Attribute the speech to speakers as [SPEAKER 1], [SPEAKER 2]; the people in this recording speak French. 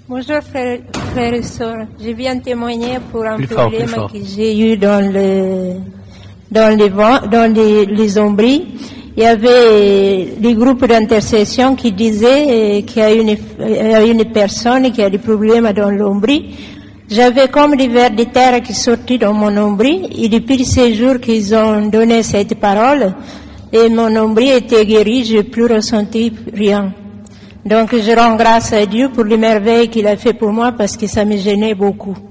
[SPEAKER 1] Bonjour frères et sœurs. Je viens témoigner pour un problème que j'ai eu dans les ombris. Il y avait des groupes d'intercession qui disaient qu'il y a une personne qui a des problèmes dans l'ombris. J'avais comme des vers de terre qui sortaient dans mon ombris et depuis ces jours qu'ils ont donné cette parole et mon ombris était guéri, je n'ai plus ressenti rien. Donc je rends grâce à Dieu pour les merveilles qu'il a fait pour moi parce que ça me gênait beaucoup.